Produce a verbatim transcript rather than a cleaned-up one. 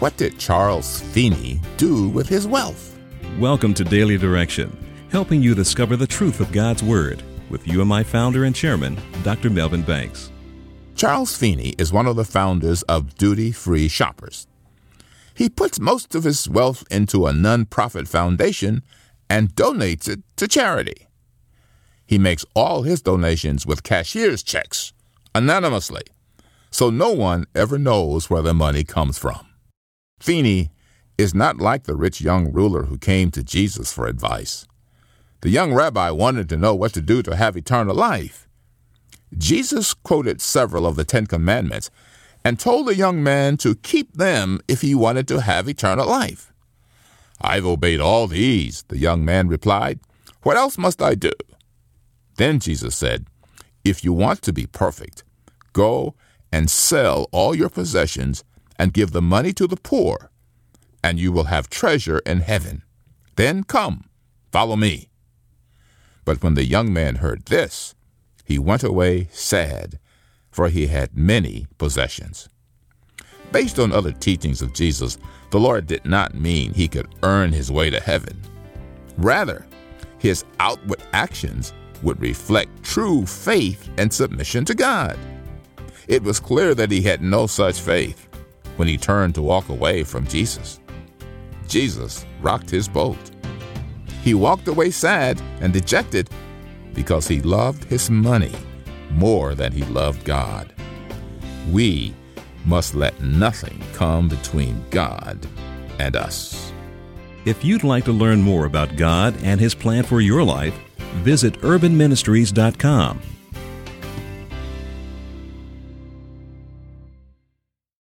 What did Charles Finney do with his wealth? Welcome to Daily Direction, helping you discover the truth of God's Word with U M I founder and chairman, Doctor Melvin Banks. Charles Finney is one of the founders of Duty Free Shoppers. He puts most of his wealth into a non-profit foundation and donates it to charity. He makes all his donations with cashier's checks, anonymously, so no one ever knows where the money comes from. Finney is not like the rich young ruler who came to Jesus for advice. The young rabbi wanted to know what to do to have eternal life. Jesus quoted several of the Ten Commandments and told the young man to keep them if he wanted to have eternal life. "I've obeyed all these," the young man replied. "What else must I do?" Then Jesus said, "If you want to be perfect, go and sell all your possessions and give the money to the poor, and you will have treasure in heaven. Then come, follow me." But when the young man heard this, he went away sad, for he had many possessions. Based on other teachings of Jesus, the Lord did not mean he could earn his way to heaven. Rather, his outward actions would reflect true faith and submission to God. It was clear that he had no such faith when he turned to walk away from Jesus. Jesus rocked his boat. He walked away sad and dejected because he loved his money more than he loved God. We must let nothing come between God and us. If you'd like to learn more about God and His plan for your life, visit urban ministries dot com.